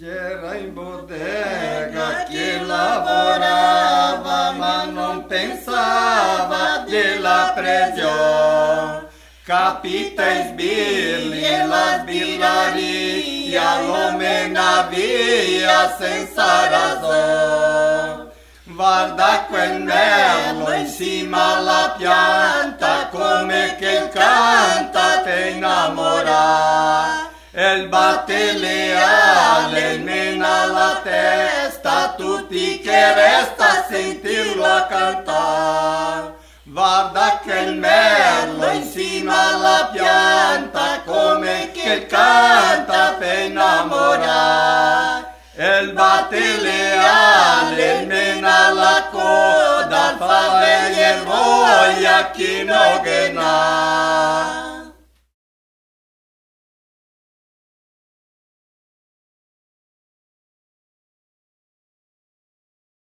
Era in bottega che lavorava ma non pensava della presione. Capita in sbirri e la sbirraria lo mena via senza ragione. Guarda quel merlo in cima alla pianta come che canta te innamora. E il batte le ali, mena la testa, tutti che resta a sentirlo a cantare. Guarda che il merlo in cima alla pianta come che canta per innamorare. E il batte le ali, mena la coda, fa venire voglia chi non gena.